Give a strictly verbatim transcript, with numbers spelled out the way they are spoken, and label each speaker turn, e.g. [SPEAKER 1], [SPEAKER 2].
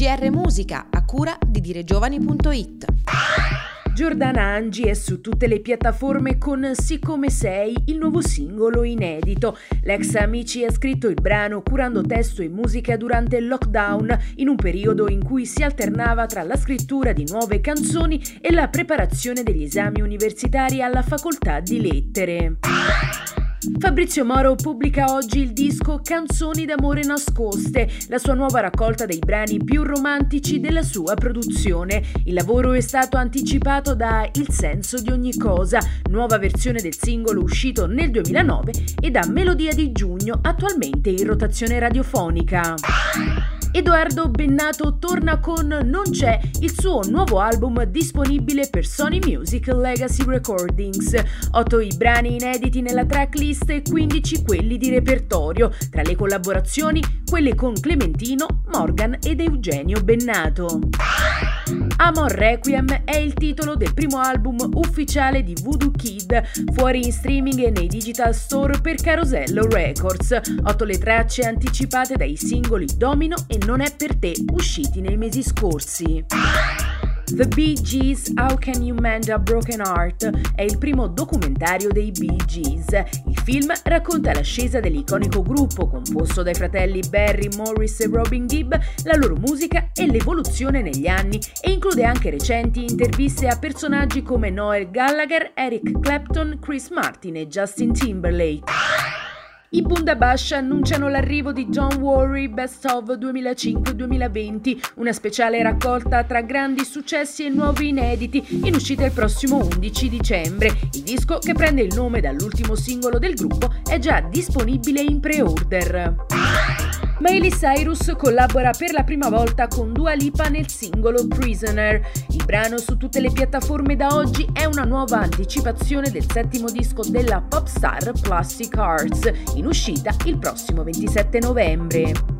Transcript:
[SPEAKER 1] G R Musica, a cura di diregiovani punto it.
[SPEAKER 2] Giordana Angi è su tutte le piattaforme con Sì come sei, il nuovo singolo inedito. L'ex Amici ha scritto il brano curando testo e musica durante il lockdown, in un periodo in cui si alternava tra la scrittura di nuove canzoni e la preparazione degli esami universitari alla facoltà di lettere. Fabrizio Moro pubblica oggi il disco Canzoni d'amore nascoste, la sua nuova raccolta dei brani più romantici della sua produzione. Il lavoro è stato anticipato da Il senso di ogni cosa, nuova versione del singolo uscito nel duemilanove, e da Melodia di giugno, attualmente in rotazione radiofonica. Edoardo Bennato torna con Non c'è, il suo nuovo album disponibile per Sony Music Legacy Recordings. Otto i brani inediti nella tracklist e quindici quelli di repertorio, tra le collaborazioni quelle con Clementino, Morgan ed Eugenio Bennato. Amor Requiem è il titolo del primo album ufficiale di Voodoo Kid, fuori in streaming e nei digital store per Carosello Records. Otto le tracce anticipate dai singoli Domino e Non è per te, usciti nei mesi scorsi. The Bee Gees, How Can You Mend a Broken Heart è il primo documentario dei Bee Gees. Il film racconta l'ascesa dell'iconico gruppo composto dai fratelli Barry, Morris e Robin Gibb, la loro musica e l'evoluzione negli anni, e include anche recenti interviste a personaggi come Noel Gallagher, Eric Clapton, Chris Martin e Justin Timberlake. I Bundabash annunciano l'arrivo di Don't Worry Best of duemilacinque duemilaventi, una speciale raccolta tra grandi successi e nuovi inediti, in uscita il prossimo undici dicembre. Il disco, che prende il nome dall'ultimo singolo del gruppo, è già disponibile in pre-order. Miley Cyrus collabora per la prima volta con Dua Lipa nel singolo Prisoner. Il brano, su tutte le piattaforme da oggi, è una nuova anticipazione del settimo disco della pop star Plastic Hearts, in uscita il prossimo ventisette novembre.